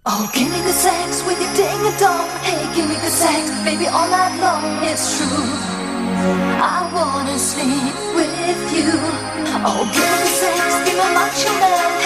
Oh, give me the sex with your ding a dong. Hey, give me the sex, baby, all night long. It's true, I wanna sleep with you. Oh, give me the sex, give me much of that.